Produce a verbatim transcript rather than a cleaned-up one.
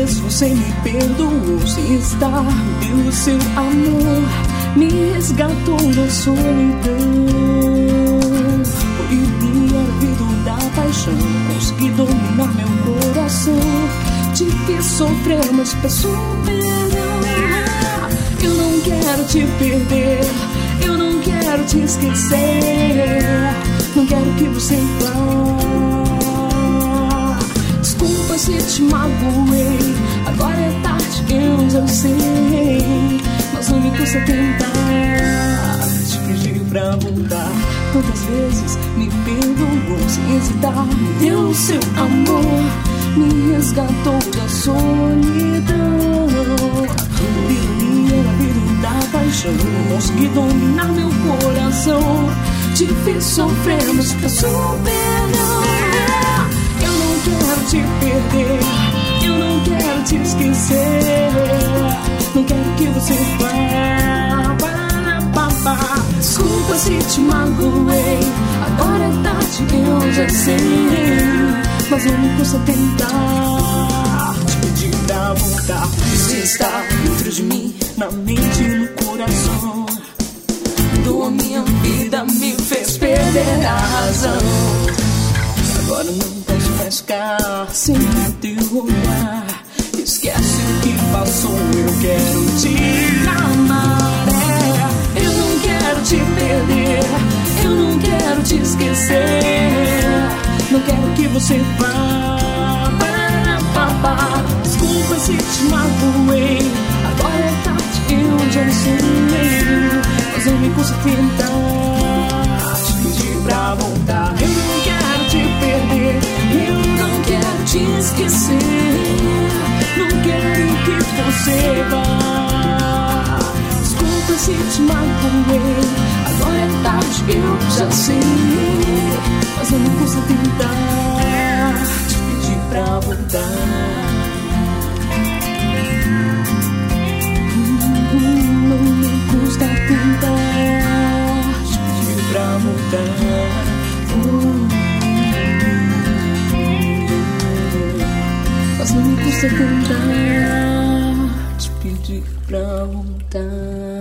vezes você me perdoou sem estar. Pelo seu amor me resgatou da solidão. Proibi a vida da paixão, consegui dominar meu coração. Te fiz sofrer, mas peço perdão. Eu não quero te perder, eu não quero te esquecer. Não quero que você vá. Desculpa se te magoei, agora é tarde, eu já sei. Mas não me custa tentar te pedir pra voltar. Quantas vezes me perdoou sem hesitar. Me deu o seu amor, me resgatou da solidão. Por ironia da vida e da paixão, consegui dominar meu coração. Te fiz sofrer, mas peço perdão. Eu não quero te perder, eu não quero te esquecer. Não quero que você vá. Desculpa se te magoei, agora é tarde, eu já sei. Mas não me custa tentar te pedir pra voltar. Você está dentro de mim, na mente e no coração. Mudou a minha vida, me fez perder a razão. Agora não posso mais ficar sem o teu olhar. Esquece o que passou, eu quero te amar. É, eu não quero te perder, eu não quero te esquecer. Não quero que você vá. Desculpa se te magoei, agora é tarde, eu já sei. Mas não me custa tentar te pedir pra voltar. Eu não quero te perder, eu não quero te esquecer. Não quero que você vá. Desculpa se te magoei, agora é tarde, eu já sei. Mas não me custa tentar te pedir pra voltar. Não me custa tentar te pedir pra voltar. Mas não me custa tentar te pedir pra voltar.